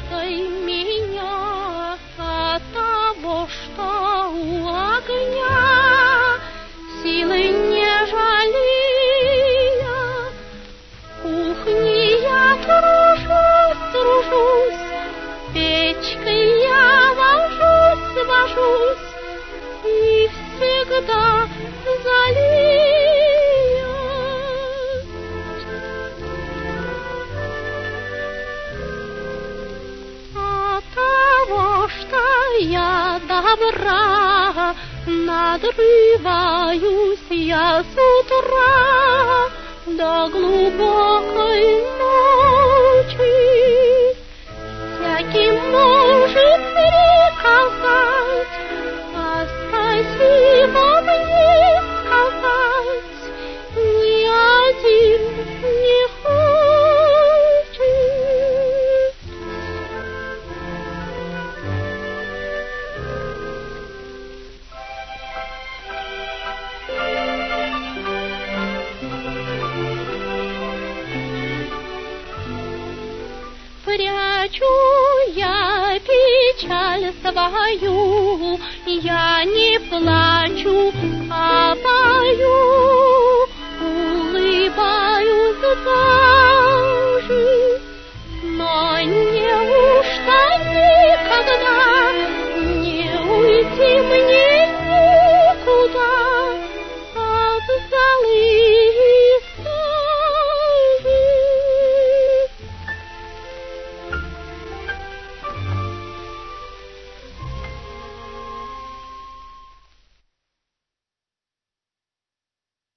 печкой меня от того, что у огня силы не жалея. В кухне я тружусь, печкой я вожусь, и всегда залия. От того, что я добра, надрываюсь я с утра до глубокой ночи. Всякий может приказать, а спасибо мне сказать ни один не хочет. Прячу я печаль свою, я не плачу, а пою, улыбаюсь.